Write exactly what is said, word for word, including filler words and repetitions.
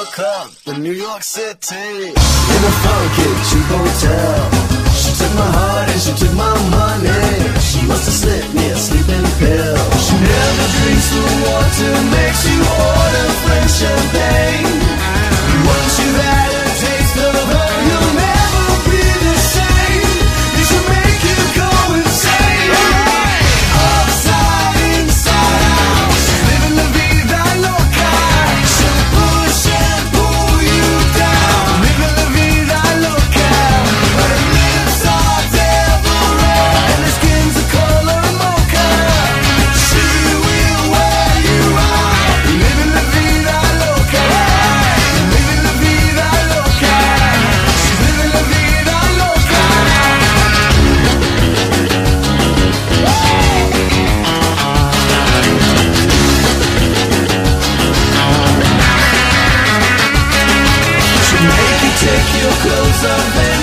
woke up in New York City in a funky cheap hotel. She took my heart and she took my money. She must have slipped me a sleeping pill. She never drinks the water, makes you order French champagne. Once you've had a taste of her, you'll never be the same. You should make you go insane. Upside, inside out, she's living la vida loca. She'll push and pull you down, living la vida loca. Her lips are devil red and her skin's the color mocha. She will wear you out, living la vida loca. Living la vida loca. She's living la vida loca. She'll make you take your clothes off and